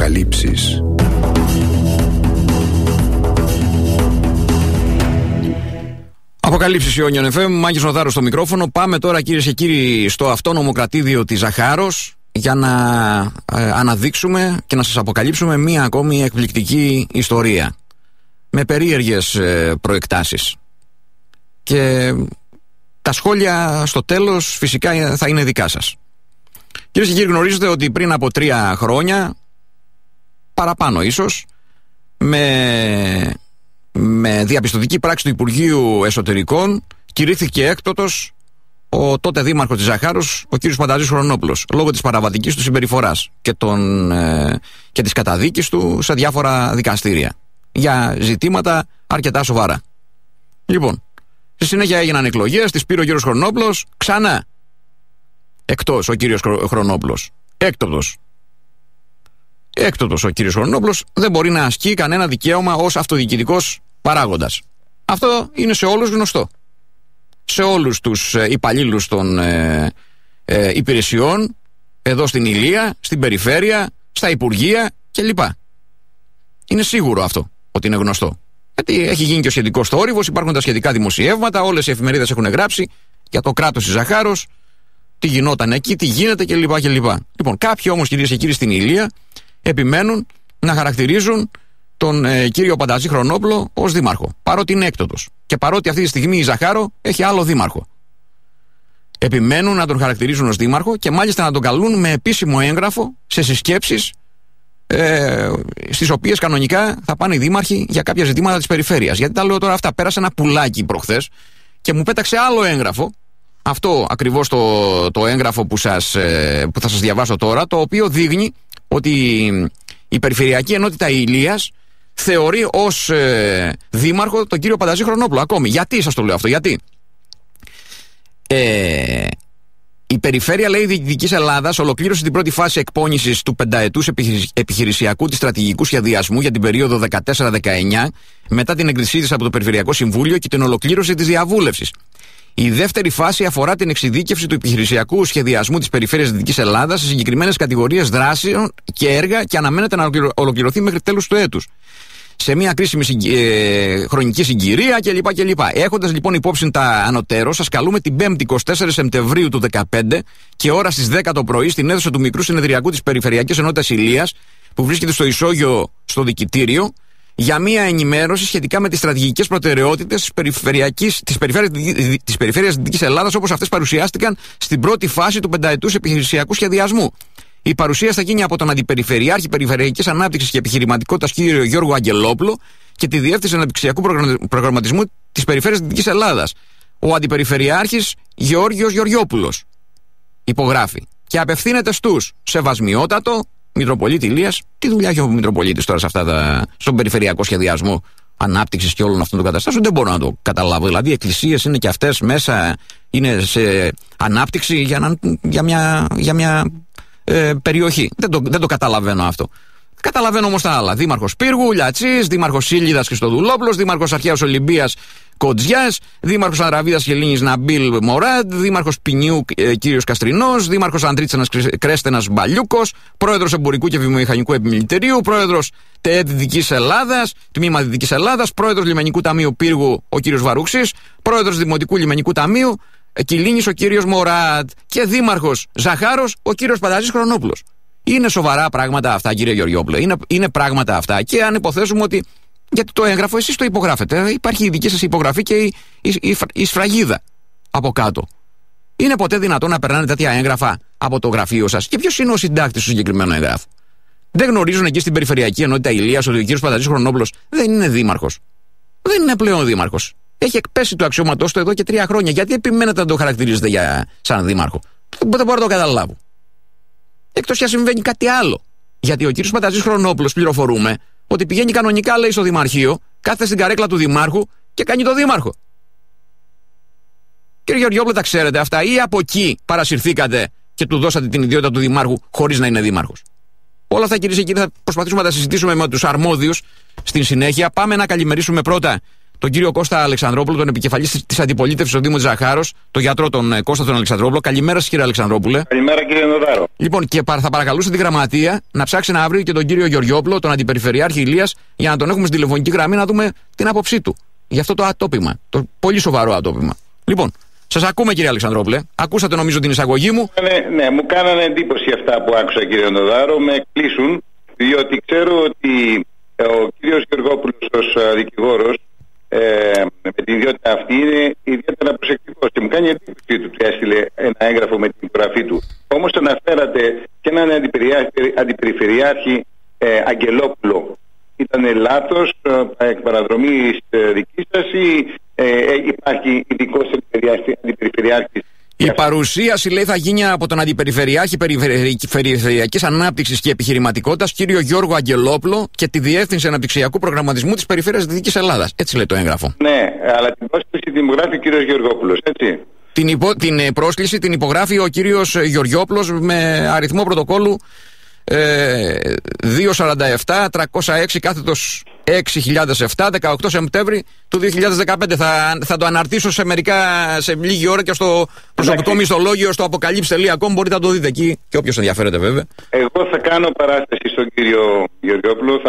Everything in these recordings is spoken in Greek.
Αποκαλύψεις. Αποκαλύψεις Ιόνιον FM, Μάκης Νοδάρος στο μικρόφωνο. Πάμε τώρα κυρίες και κύριοι στο αυτόνομο κρατήδιο της Ζαχάρος για να αναδείξουμε και να σας αποκαλύψουμε μία ακόμη εκπληκτική ιστορία με περίεργες προεκτάσεις. Και τα σχόλια στο τέλος φυσικά θα είναι δικά σας. Κυρίες και κύριοι, γνωρίζετε ότι πριν από 3 χρόνια, παραπάνω ίσως, με διαπιστωτική πράξη του Υπουργείου Εσωτερικών κηρύχθηκε έκτοτος ο τότε δήμαρχος της Ζαχάρος, ο κ. Πανταζής Χρονόπουλος, λόγω της παραβατικής του συμπεριφοράς και της καταδίκης του σε διάφορα δικαστήρια για ζητήματα αρκετά σοβαρά. Λοιπόν, στη συνέχεια έγιναν εκλογές, τις πήρε ο κ. Χρονόπουλος, ξανά εκτός ο κ. Χρονόπουλος, έκτοτος ο κ. Χρονόπουλος, δεν μπορεί να ασκεί κανένα δικαίωμα ως αυτοδιοικητικός παράγοντας. Αυτό είναι σε όλους γνωστό. Σε όλους τους υπαλλήλους των υπηρεσιών, εδώ στην Ηλία, στην περιφέρεια, στα υπουργεία κλπ. Είναι σίγουρο αυτό ότι είναι γνωστό. Γιατί έχει γίνει και ο σχετικός θόρυβος, υπάρχουν τα σχετικά δημοσιεύματα, όλες οι εφημερίδες έχουν γράψει για το κράτος της Ζαχάρος, τι γινόταν εκεί, τι γίνεται κλπ. Λοιπόν, κάποιοι όμως, κυρίες και κύριοι, στην Ηλία επιμένουν να χαρακτηρίζουν τον κύριο Πανταζή Χρονόπουλο ως δήμαρχο, παρότι είναι έκτοτος και παρότι αυτή τη στιγμή η Ζαχάρο έχει άλλο δήμαρχο. Επιμένουν να τον χαρακτηρίζουν ως δήμαρχο και μάλιστα να τον καλούν με επίσημο έγγραφο σε συσκέψεις στις οποίες κανονικά θα πάνε οι δήμαρχοι για κάποια ζητήματα της περιφέρειας. Γιατί τα λέω τώρα αυτά, πέρασε ένα πουλάκι προχθές και μου πέταξε άλλο έγγραφο. Αυτό ακριβώς το έγγραφο που θα σας διαβάσω τώρα, το οποίο δείχνει ότι η Περιφερειακή Ενότητα Ηλίας θεωρεί ως δήμαρχο τον κύριο Πανταζή Χρονόπουλο ακόμη. Γιατί σας το λέω αυτό, γιατί η Περιφέρεια, λέει, Δυτικής Ελλάδας ολοκλήρωσε την πρώτη φάση εκπόνησης του 5ετούς επιχειρησιακού της στρατηγικού σχεδιασμού για την περίοδο 14-19 μετά την έγκρισή της από το Περιφερειακό Συμβούλιο και την ολοκλήρωση της διαβούλευσης. Η δεύτερη φάση αφορά την εξειδίκευση του επιχειρησιακού σχεδιασμού της Περιφέρειας Δυτικής Ελλάδας σε συγκεκριμένες κατηγορίες δράσεων και έργα και αναμένεται να ολοκληρωθεί μέχρι τέλους του έτους, σε μια κρίσιμη χρονική συγκυρία κλπ. Έχοντας λοιπόν υπόψη τα ανωτέρω, σας καλούμε την 5η 24 Σεπτεμβρίου του 2015 και ώρα στις 10 το πρωί στην αίθουσα του Μικρού Συνεδριακού της Περιφερειακής Ενότητας Ηλίας, που βρίσκεται στο Ισόγειο στο Δικητήριο, για μια ενημέρωση σχετικά με τις στρατηγικές προτεραιότητες της Περιφέρειας Δυτικής Ελλάδας, όπως αυτές παρουσιάστηκαν στην πρώτη φάση του 5ετούς επιχειρησιακού σχεδιασμού. Η παρουσίαση θα γίνει από τον Αντιπεριφερειάρχη Περιφερειακής Ανάπτυξης και Επιχειρηματικότητας κ. Γιώργο Αγγελόπουλο και τη Διεύθυνση Αναπτυξιακού Προγραμματισμού της Περιφέρειας Δυτικής Ελλάδας, ο Αντιπεριφερειάρχης Γεώργιος Γεωργιόπουλος. Υπογράφει και απευθύνεται στους Σεβασμιότατο Μητροπολίτη Ηλίας. Τι δουλειά έχει ο Μητροπολίτης τώρα σε στον περιφερειακό σχεδιασμό ανάπτυξης και όλων αυτών των καταστάσεων? Δεν μπορώ να το καταλάβω. Δηλαδή, οι εκκλησίες είναι και αυτές μέσα, είναι σε ανάπτυξη για μια περιοχή. Δεν το καταλαβαίνω αυτό. Καταλαβαίνω όμως τα άλλα. Δήμαρχος Πύργου Λιατσής, δήμαρχος Σύλλιδας Χριστοδουλόπουλος, δήμαρχος Αρχαίας Ολυμπίας Κοντζιάς, δήμαρχος Αραβίδας και Ελλήνης Ναμπίλ Μοράντ, δήμαρχος Ποινιού κύριος Καστρινός, δήμαρχος Αντρίτσανας Κρέστενας Μπαλιούκος, πρόεδρος Εμπορικού και Βιομηχανικού Επιμελητηρίου, πρόεδρος ΤΕΕΤ Δυτικής Ελλάδας, τμήμα Δυτικής Ελλάδας, πρόεδρος Λιμενικού Ταμείου Πύργου ο κύριος Βαρούξης, πρόεδρος Δημοτικού Λιμενικού Ταμείου Κιλίνης ο κύριος Μοράντ και δήμαρχος Ζαχάρος ο κύριος Πανταζής Χρονόπουλος. Είναι σοβαρά πράγματα αυτά, κύριε Γεωργιόπουλε. Είναι πράγματα αυτά. Και αν υποθέσουμε ότι. Γιατί το έγγραφο εσείς το υπογράφετε, υπάρχει η δική σας υπογραφή και η σφραγίδα από κάτω. Είναι ποτέ δυνατόν να περνάνε τέτοια έγγραφα από το γραφείο σας? Και ποιος είναι ο συντάκτης του συγκεκριμένου εγγράφου? Δεν γνωρίζουν εκεί στην Περιφερειακή Ενότητα Ηλίας ότι ο κύριος Πανταζής Χρονόπουλος δεν είναι δήμαρχος? Δεν είναι πλέον δήμαρχος. Έχει εκπέσει το αξιώματός του εδώ και 3 χρόνια. Γιατί επιμένετε να το χαρακτηρίζετε σαν δήμαρχο? Δεν μπορώ να το καταλάβω. Εκτός κι αν συμβαίνει κάτι άλλο. Γιατί ο κύριος Πανταζής Χρονόπουλος, πληροφορούμε, ότι πηγαίνει κανονικά, λέει, στο Δημαρχείο, κάθεται στην καρέκλα του Δημάρχου και κάνει το Δήμαρχο. Κύριε Γεωργιόπουλε, τα ξέρετε αυτά, ή από εκεί παρασυρθήκατε και του δώσατε την ιδιότητα του Δημάρχου χωρίς να είναι Δήμαρχος? Όλα αυτά, κυρίες και κύριοι, θα προσπαθήσουμε να τα συζητήσουμε με τους αρμόδιους στην συνέχεια. Πάμε να καλημερίσουμε πρώτα τον κύριο Κώστα Αλεξανδρόπουλο, τον επικεφαλής της αντιπολίτευσης στο Δήμο της Ζαχάρος, τον γιατρό τον Κώστα τον Αλεξανδρόπουλο. Καλημέρα σας, κύριε Αλεξανδρόπουλε. Καλημέρα, κύριε Νοδάρο. Λοιπόν, και θα παρακαλούσα τη γραμματεία να ψάξει να βρει και τον κύριο Γεωργιόπουλο, τον αντιπεριφερειάρχη Ηλίας, για να τον έχουμε στην τηλεφωνική γραμμή να δούμε την άποψή του για αυτό το ατόπιμα. Το πολύ σοβαρό ατόπιμα. Λοιπόν, σας ακούμε, κύριε Αλεξανδρόπουλε. Ακούσατε, νομίζω, την εισαγωγή μου. Ναι, μου κάνανε εντύπωση αυτά που άκουσα, κύριε Νοδάρο. Με εκπλήσουν, διότι ξέρω ότι ο κύριος Γεωργόπουλος ως δικηγόρος με την ιδιότητα αυτή είναι ιδιαίτερα προσεκτικός και μου κάνει εντύπωση ότι του έστειλε ένα έγγραφο με την υπογραφή του. Όμως αναφέρατε και έναν αντιπεριφερειάρχη Αγγελόπουλο. Ήταν λάθος εκ παραδρομής δικής σας ή υπάρχει ειδικός αντιπεριφερειάρχης? Η παρουσίαση, λέει, θα γίνει από τον Αντιπεριφερειάρχη Περιφερειακής Ανάπτυξης και Επιχειρηματικότητας, κύριο Γιώργο Αγγελόπουλο, και τη Διεύθυνση Αναπτυξιακού Προγραμματισμού της Περιφέρειας Δυτικής Ελλάδας. Έτσι λέει το έγγραφο. Ναι, αλλά την πρόσκληση την υπογράφει ο κύριος Γεωργόπουλος, έτσι. Την πρόσκληση την υπογράφει ο κύριος Γεωργιόπουλος με αριθμό πρωτοκόλλου 247-306/6007, 18 Σεπτέμβρη του 2015. Θα το αναρτήσω σε λίγη ώρα και στο προσωπικό μισθολόγιο στο apocalypse.com. Μπορείτε να το δείτε εκεί και όποιος ενδιαφέρεται, βέβαια. Εγώ θα κάνω παράσταση στον κύριο Γεωργιόπουλο.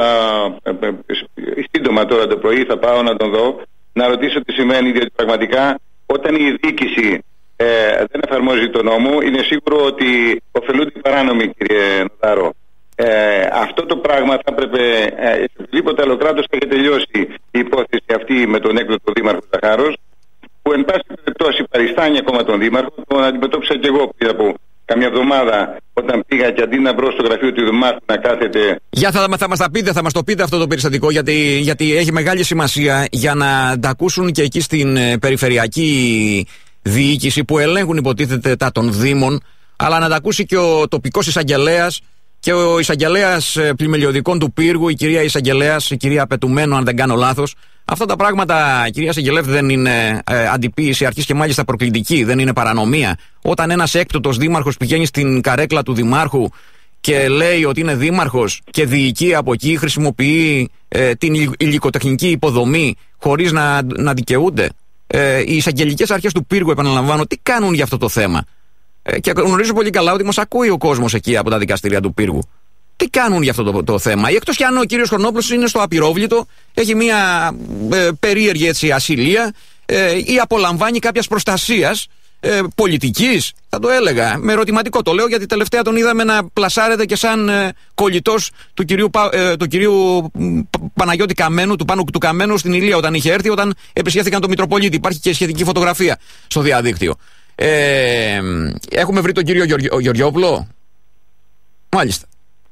Σύντομα τώρα το πρωί θα πάω να τον δω, να ρωτήσω τι σημαίνει, διότι πραγματικά όταν η διοίκηση δεν εφαρμόζει τον νόμο, είναι σίγουρο ότι ωφελούνται οι παράνομοι, κύριε Νοδάρο. Αυτό το πράγμα θα έπρεπε, σε οποιοδήποτε άλλο κράτος θα έχει τελειώσει η υπόθεση αυτή με τον έκτοτο δήμαρχο Ζαχάρος, που εν πάση περιπτώσει παριστάνει ακόμα τον δήμαρχο. Τον αντιμετώπισα και εγώ πριν από καμιά εβδομάδα, όταν πήγα και αντί να βρω στο γραφείο του Δημάρχου να κάθεται. Θα μας το πείτε αυτό το περιστατικό, γιατί έχει μεγάλη σημασία για να τα ακούσουν και εκεί στην περιφερειακή διοίκηση που ελέγχουν, υποτίθεται, τα των Δήμων, αλλά να τα ακούσει και ο τοπικός εισαγγελέας και ο εισαγγελέας πλημελιωδικών του Πύργου, η κυρία εισαγγελέας, η κυρία Πετουμένου, αν δεν κάνω λάθος. Αυτά τα πράγματα, κυρία εισαγγελέα, δεν είναι αντιποίηση αρχής και μάλιστα προκλητική, δεν είναι παρανομία. Όταν ένας έκτοτος δήμαρχος πηγαίνει στην καρέκλα του δημάρχου και λέει ότι είναι δήμαρχος και διοικεί από εκεί, χρησιμοποιεί την υλικοτεχνική υποδομή χωρίς να δικαιούνται. Οι εισαγγελικές αρχές του Πύργου, επαναλαμβάνω, τι κάνουν για αυτό το θέμα? Και γνωρίζω πολύ καλά ότι μας ακούει ο κόσμος εκεί από τα δικαστήρια του Πύργου. Τι κάνουν για αυτό το θέμα? Εκτός κι αν ο κύριος Χρονόπουλος είναι στο απειρόβλητο, έχει μια περίεργη ασυλία ή απολαμβάνει κάποιας προστασίας πολιτικής, θα το έλεγα. Με ερωτηματικό το λέω, γιατί τελευταία τον είδαμε να πλασάρεται και σαν κολλητός του κυρίου Παναγιώτη Καμένου, του Πάνου του Καμένου στην Ηλία, όταν είχε έρθει, όταν επισκέφθηκαν τον Μητροπολίτη. Υπάρχει και σχετική φωτογραφία στο διαδίκτυο. Έχουμε βρει τον κύριο Γεωργιόπουλο. Μάλιστα.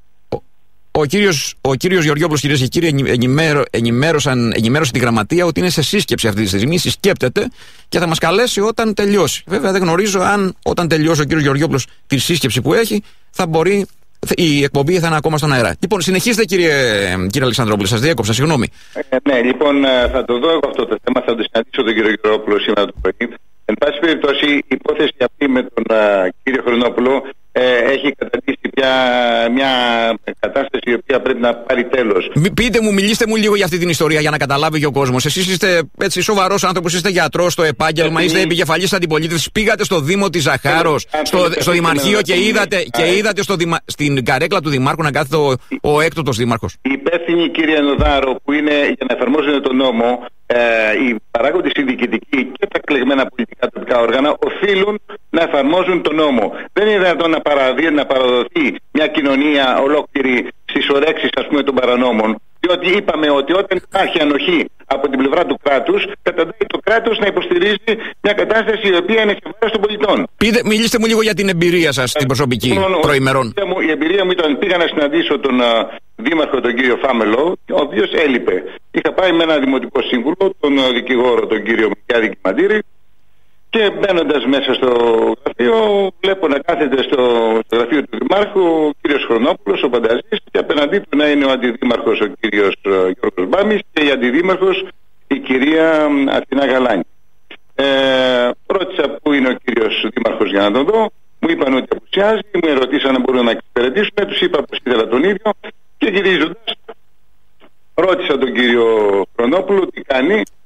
Ο κύριος Γεωργιόπουλος, κυρίες και κύριοι, ενημέρωσε τη γραμματεία ότι είναι σε σύσκεψη αυτή τη στιγμή, συσκέπτεται και θα μας καλέσει όταν τελειώσει. Βέβαια δεν γνωρίζω αν όταν τελειώσει ο κύριος Γεωργιόπουλος τη σύσκεψη που έχει, η εκπομπή θα είναι ακόμα στον αέρα. Λοιπόν, συνεχίστε, κύριε Αλεξανδρόπουλε, σας διέκοψα, συγγνώμη. Ναι, λοιπόν, θα το δω εγώ αυτό το θέμα, θα το συναντήσω τον κύριο Γεωργιόπουλο σήμερα το πρωί. Εν πάση περιπτώσει, η υπόθεση αυτή με τον κύριο Χρονόπουλο έχει καταντήσει πια μια κατάσταση η οποία πρέπει να πάρει τέλος. Μιλήστε μου λίγο για αυτή την ιστορία για να καταλάβει και ο κόσμος. Εσείς είστε έτσι σοβαρός άνθρωπος, είστε γιατρός στο επάγγελμα, είστε επικεφαλής αντιπολίτευσης. Πήγατε στο Δήμο της Ζαχάρος, στο Δημαρχείο και είδατε στην καρέκλα του Δημάρχου να κάθεται ο έκτοτος δήμαρχος. Οι υπεύθυνοι, κύριε Νοδάρο, που είναι για να εφαρμόζουν τον νόμο, οι παράγοντες διοικητικοί και τα εκλεγμένα πολιτικά τοπικά όργανα οφείλουν να εφαρμόζουν τον νόμο. Δεν είναι δυνατόν να παραδοθεί μια κοινωνία ολόκληρη στις ορέξεις, ας πούμε, των παρανόμων. Διότι είπαμε ότι όταν υπάρχει ανοχή από την πλευρά του κράτους, καταντάει το κράτος να υποστηρίζει μια κατάσταση η οποία είναι σε βάρος των πολιτών. Μιλήστε μου λίγο για την εμπειρία σας, την προσωπική, προημερών. Η εμπειρία μου ήταν, πήγα να συναντήσω τον δήμαρχο, τον κύριο Φάμελο, ο οποίος έλειπε. Είχα πάει με ένα δημοτικό σύμβουλο, τον δικηγόρο, τον κύριο Μικιάδη Κιμαντήρη, και μπαίνοντας μέσα στο γραφείο, βλέπω να κάθεται στο γραφείο του Δημάρχου ο κύριος Χρονόπουλος, ο Πανταζής, και απέναντί του να είναι ο αντιδήμαρχος, ο κύριος Γιώργος Μπάμης, και η αντιδήμαρχος, η κυρία Αθηνά Γαλάνη. Ρώτησα πού είναι ο κύριος δήμαρχος για να τον δω. Μου είπαν ότι απουσιάζει, μου ερωτήσαν αν μπορούν να εξυπηρετήσουν, τους είπα πως ήθελα τον ίδιο, και γυρίζοντας ρώτησα τον κύριο Χρονόπουλο τι κάνει. Μου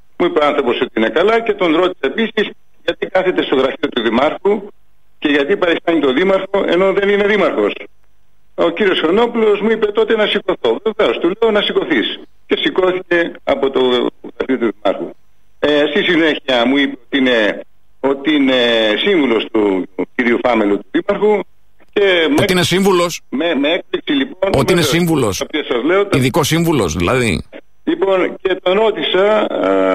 άνθρωπος ότι είναι καλά και τον ρώτησα επίσης γιατί κάθεται στο γραφείο του Δημάρχου και γιατί παριστάνει τον Δήμαρχο ενώ δεν είναι Δήμαρχος. Ο κύριος Χρονόπουλος μου είπε τότε να σηκωθώ. Βεβαίως, του λέω να σηκωθείς. Και σηκώθηκε από το γραφείο του Δημάρχου. Στη συνέχεια μου είπε ότι είναι σύμβουλος του κυρίου Φάμελου του Δήμαρχου. Ότι είναι σύμβουλος. Με έκπληξη λοιπόν. Ότι είναι σύμβουλος. Ειδικό σύμβουλος δηλαδή. Λοιπόν, και τον ρώτησα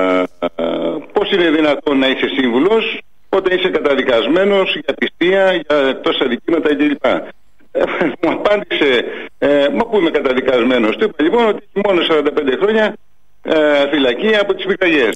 πώς είναι δυνατόν να είσαι σύμβουλος όταν είσαι καταδικασμένος για πιστία, για τόσα δικήματα κλπ. Μου απάντησε, μα πού είμαι καταδικασμένος. Του είπα λοιπόν ότι έχει μόνο 45 χρόνια φυλακή από τις πυρκαγιές.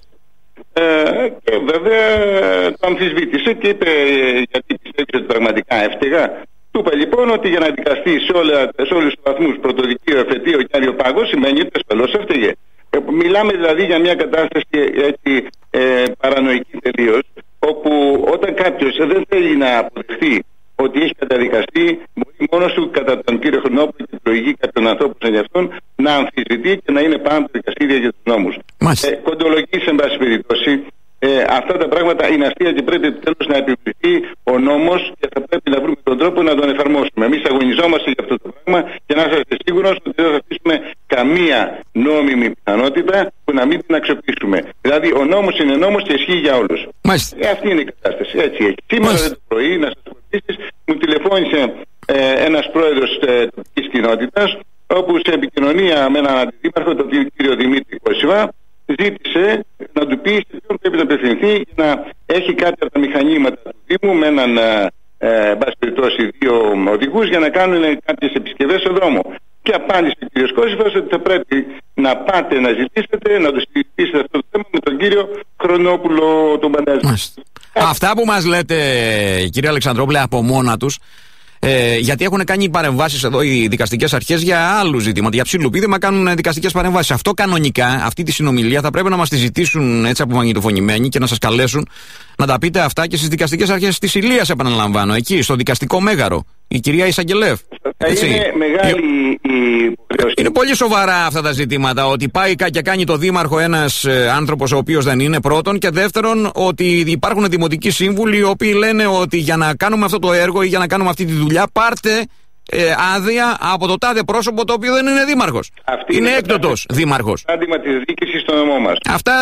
Και βέβαια το αμφισβήτησε και είπε γιατί πιστεύεις ότι πραγματικά έφταιγα. Του είπα λοιπόν ότι για να δικαστεί σε όλους τους βαθμούς πρωτοδικείο, εφετείο και αριοπάγο σημαίνει ότι ασφαλώς έφταιγε. Μιλάμε δηλαδή για μια κατάσταση έτσι παρανοϊκή τελείως, όπου όταν κάποιος δεν θέλει να αποδεχθεί ότι έχει καταδικαστεί, μπορεί μόνος του κατά τον κύριο Χρονόπουλο και προηγεί κάποιον ανθρώπου σαν γι' αυτόν να αμφισβητεί και να είναι πάνω από τα δικαστήρια για τους νόμους. Κοντολογεί σε πάση περιπτώσει. Αυτά τα πράγματα είναι αστεία και πρέπει επιτέλους να επιβληθεί ο νόμος και θα πρέπει να βρούμε τον τρόπο να τον εφαρμόσουμε. Εμείς αγωνιζόμαστε για αυτό το πράγμα και να είστε σίγουρος ότι δεν θα αφήσουμε καμία νόμιμη πιθανότητα που να μην την αξιοποιήσουμε. Δηλαδή ο νόμος είναι νόμος και ισχύει για όλους. Αυτή είναι η κατάσταση. Έτσι έχει. Σήμερα το πρωί, να σας πω επίσης, μου τηλεφώνησε ένας πρόεδρος τοπικής κοινότητας, όπου σε επικοινωνία με έναν αντιδήμαρχο, τον κύριο Δημήτρη Κόσιβα, ζήτησε να του πει σε ποιον πρέπει να απευθυνθεί για να έχει κάποια από τα μηχανήματα του Δήμου με έναν μπας περιπτώσει 2 οδηγούς για να κάνουν κάποιες επισκευές στο δρόμο. Και απάντησε ο κ. Κόσιβας ότι θα πρέπει να πάτε να ζητήσετε, να το συζητήσετε αυτό το θέμα με τον κύριο Χρονόπουλο τον Πανταζή. Αυτά που μας λέτε κύριε Αλεξανδρόπουλε από μόνα τους, γιατί έχουν κάνει παρεμβάσεις εδώ οι δικαστικές αρχές για άλλου ζητήματα. Για ψιλοπίδημα κάνουν δικαστικές παρεμβάσεις. Αυτό κανονικά, αυτή τη συνομιλία θα πρέπει να μας τη ζητήσουν έτσι απομαγνητοφωνημένοι και να σας καλέσουν να τα πείτε αυτά και στις δικαστικές αρχές της Ηλίας, επαναλαμβάνω, εκεί, στο δικαστικό μέγαρο. Η κυρία Ισαγγελέφ. Είναι μεγάλη η υποχρέωση. Είναι πολύ σοβαρά αυτά τα ζητήματα. Ότι πάει και κάνει το δήμαρχο ένας άνθρωπος ο οποίος δεν είναι, πρώτον. Και δεύτερον, ότι υπάρχουν δημοτικοί σύμβουλοι οι οποίοι λένε ότι για να κάνουμε αυτό το έργο ή για να κάνουμε αυτή τη δουλειά, πάρτε άδεια από το τάδε πρόσωπο το οποίο δεν είναι δήμαρχος. Είναι έκτοτος δήμαρχος. Άντιμα της διοίκησης στο νομό μας. Αυτά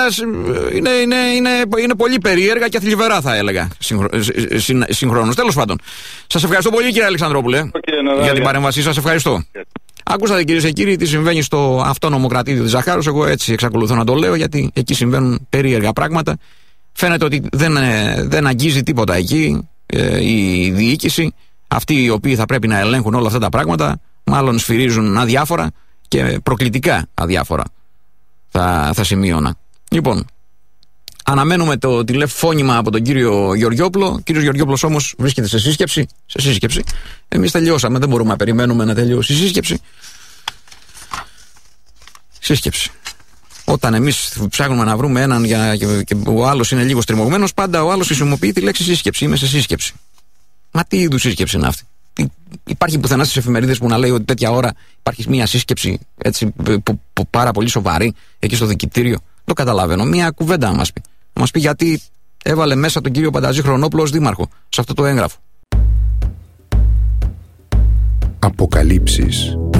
είναι πολύ περίεργα και θλιβερά, θα έλεγα. Συγχρόνως. Τέλος πάντων. Σας ευχαριστώ πολύ, κύριε Αλεξανδρόπουλε, για την παρέμβασή σας. Ευχαριστώ. Άκουσατε, κυρίες και κύριοι, τι συμβαίνει στο αυτόνομο κρατήδιο της Ζαχάρους. Εγώ έτσι εξακολουθώ να το λέω, γιατί εκεί συμβαίνουν περίεργα πράγματα. Φαίνεται ότι δεν αγγίζει τίποτα εκεί η διοίκηση. Αυτοί οι οποίοι θα πρέπει να ελέγχουν όλα αυτά τα πράγματα, μάλλον σφυρίζουν αδιάφορα και προκλητικά αδιάφορα. Θα σημείωνα. Λοιπόν, αναμένουμε το τηλεφώνημα από τον κύριο Γεωργιόπουλο. Ο κύριος Γεωργιόπουλος όμως βρίσκεται σε σύσκεψη. Εμείς τελειώσαμε, δεν μπορούμε να περιμένουμε να τελειώσει η σύσκεψη. Όταν εμείς ψάχνουμε να βρούμε έναν και ο άλλος είναι λίγο στριμωγμένος, πάντα ο άλλος χρησιμοποιεί τη λέξη σύσκεψη. Είμαι σε σύσκεψη. Μα τι είδους σύσκεψη είναι αυτή? Υπάρχει πουθενά στις εφημερίδες που να λέει ότι τέτοια ώρα υπάρχει μια σύσκεψη έτσι, πάρα πολύ σοβαρή εκεί στο δικητήριο? Το καταλαβαίνω. Μια κουβέντα να μας πει. Να μας πει γιατί έβαλε μέσα τον κύριο Πανταζή Χρονόπουλο ως δήμαρχο σε αυτό το έγγραφο. Αποκαλύψεις